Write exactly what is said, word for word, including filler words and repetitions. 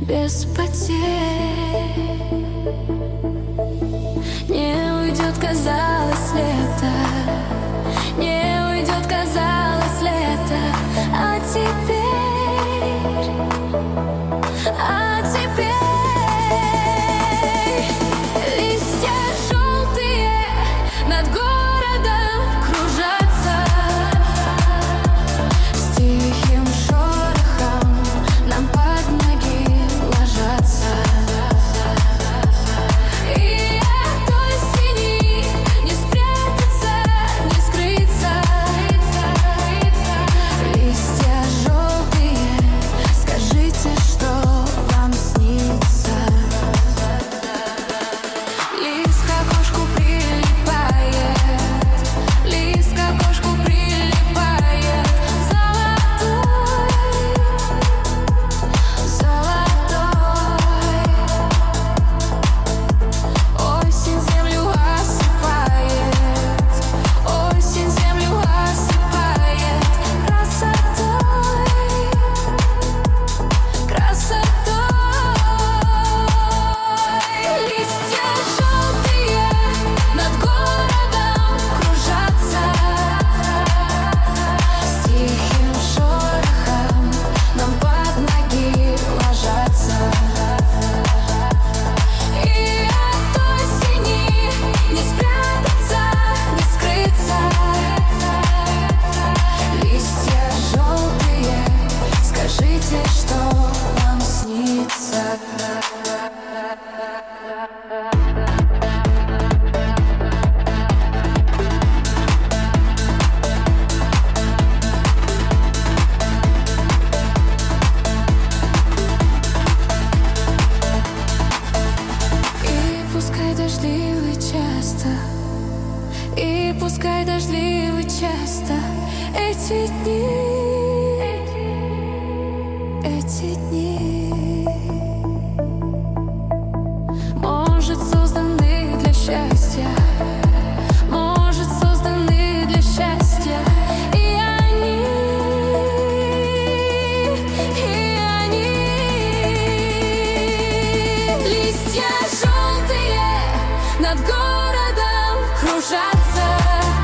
без потерь. Не уйдет, казалось, лето, не уйдет, казалось, лето. А теперь, а теперь листья желтые над городом кружатся, с тихим шорохом нам под ноги ложатся. И от осени не спрятаться, не скрыться. Листья желтые, скажите, что вам снится. Лист к окошку прилипает, лист к окошку прилипает, золотой, золотой. Осень землю осыпает, осень землю осыпает красотой, красотой. Листья желтые над городом кружатся, с тихим шорохом нам под ноги ложатся. И от осени не спрятаться, не скрыться. Листья желтые, скажите, что вам снится. И пускай дождливый часто, и пускай дождливый часто эти дни, эти дни, может, созданы для счастья, может, созданы для счастья. И они, и они. Листья желтые над городом кружатся,